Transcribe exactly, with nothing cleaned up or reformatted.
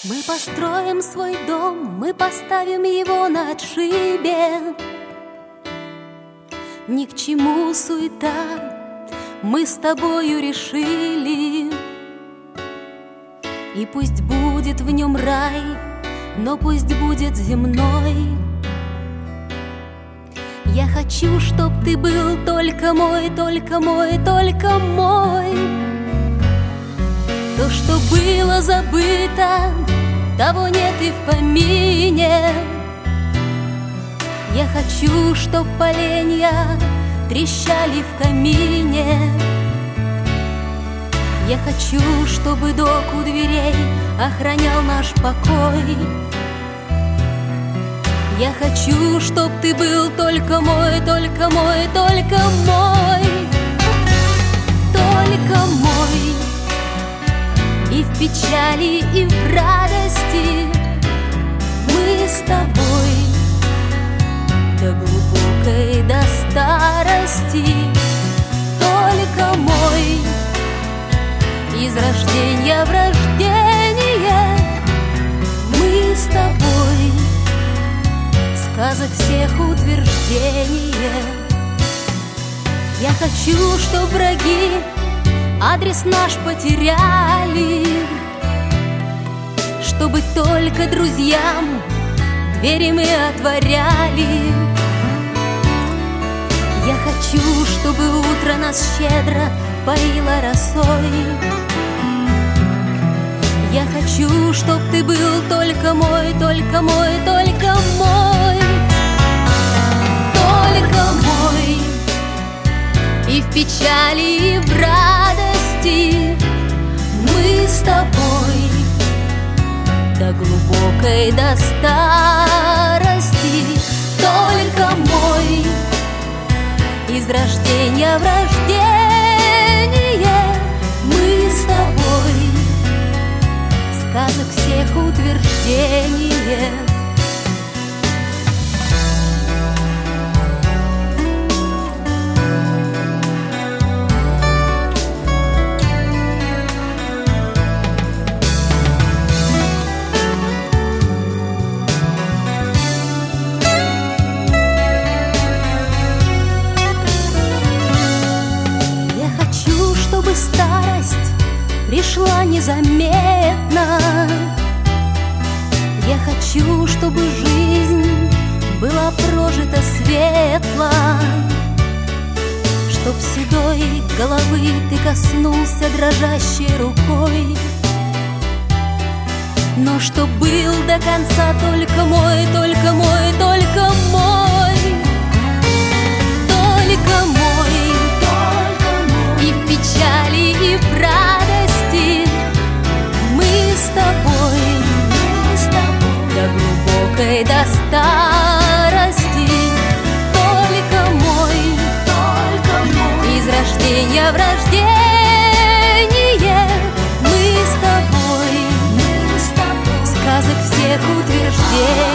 Мы построим свой дом, мы поставим его на отшибе. Ни к чему суета, мы с тобою решили. И пусть будет в нем рай, но пусть будет земной. Я хочу, чтоб ты был только мой, только мой, только мой. То, что было забыто, того нет и в помине. Я хочу, чтоб поленья трещали в камине. Я хочу, чтобы док у дверей охранял наш покой. Я хочу, чтоб ты был только мой, только мой, только мой, только мой. И в печали, и в радости мы с тобой до глубокой, до старости. Только мой, из рождения в рождение мы с тобой, сказок всех утверждение. Я хочу, чтоб враги адрес наш потеряли, чтобы только друзьям двери мы отворяли. Я хочу, чтобы утро нас щедро поило росой. Я хочу, чтоб ты был только мой, только мой, только мой, только мой. И в печали, и в радости мы с тобой до глубокой, до старости. Только мой, из рождения в рождение мы с тобой, сказок всех утверждение. Старость пришла незаметно. Я хочу, чтобы жизнь была прожита светло, чтоб седой головы ты коснулся дрожащей рукой, но чтоб был до конца только мой, только мой, только мой, только мой. И в печали, и в радости мы с тобой, мы с тобой до глубокой, до старости. Только мой, только мой, из рождения в рождение мы с тобой, мы с тобой, сказок всех утверждений.